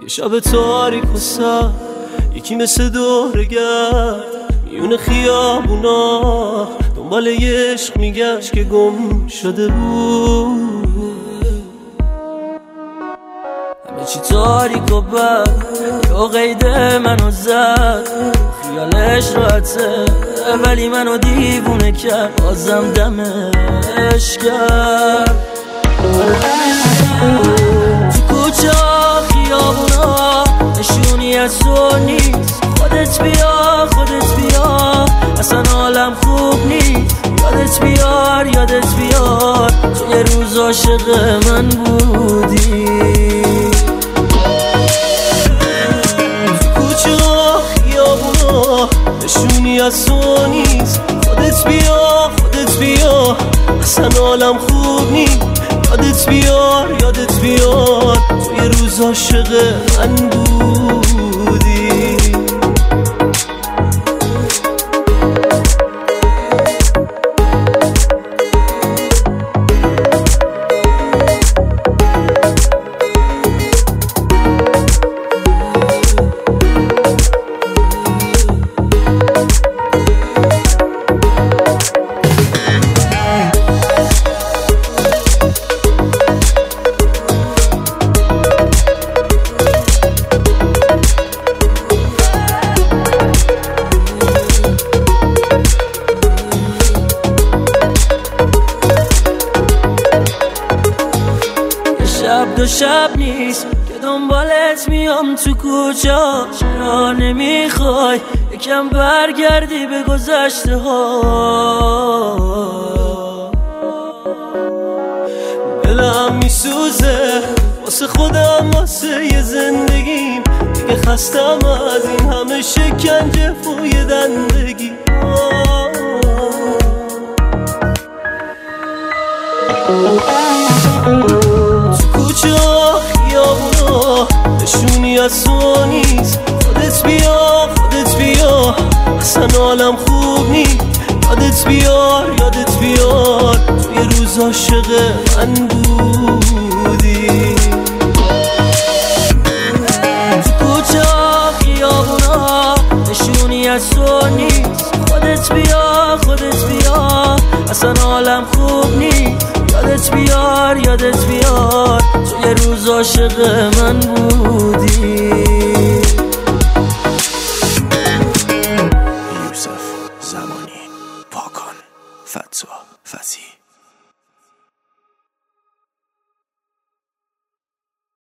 یه شب تاریک و سر، یکی مثل دورگرد میون خیابونا دنبال یه عشق میگشت که گم شده بود. همه چی تاریک و بد، یا قید منو زد، خیالش راحته ولی منو دیوونه کرد، بازم دمش کرد. تو کوچه ها خیابونا نشونی از تو نیست، خودت بیا خودت بیا، اصلا حالم خوب نیست. یادت بیار یادت بیار، تو یه روز عاشق من بودی. تو کوچه ها خیابونا نشونی از تو نیست، خودت بیا خودت بیا، اصلا حالم خوب نیست. یادت بیار یادت بیار، تو یه روز عاشق من بودی. شب دو شب نیست که دنبالت میام تو کوچه، چرا نمیخوای یکم برگردی به گذشته ها؟ دلم میسوزه واسه خودم واسه یه زندگیم، دیگه خستم از این همه شکنجه فوی دندگی. کوچه ها خیابونا نشونی از تو نیست، خودت بیا خودت بیا، اصلا حالم خوب نیست. یادت بیار یادت بیار، تو یه روز عاشق من بودی. تو کوچه ها خیابونا نشونی از تو نیست، خودت بیا خودت بیا، اصلا حالم خوب نیست. یادت بیار یادت بیار، تو یه روز عاشق من بودی. یوسف زمانی، پاکان، فتوح، فسی.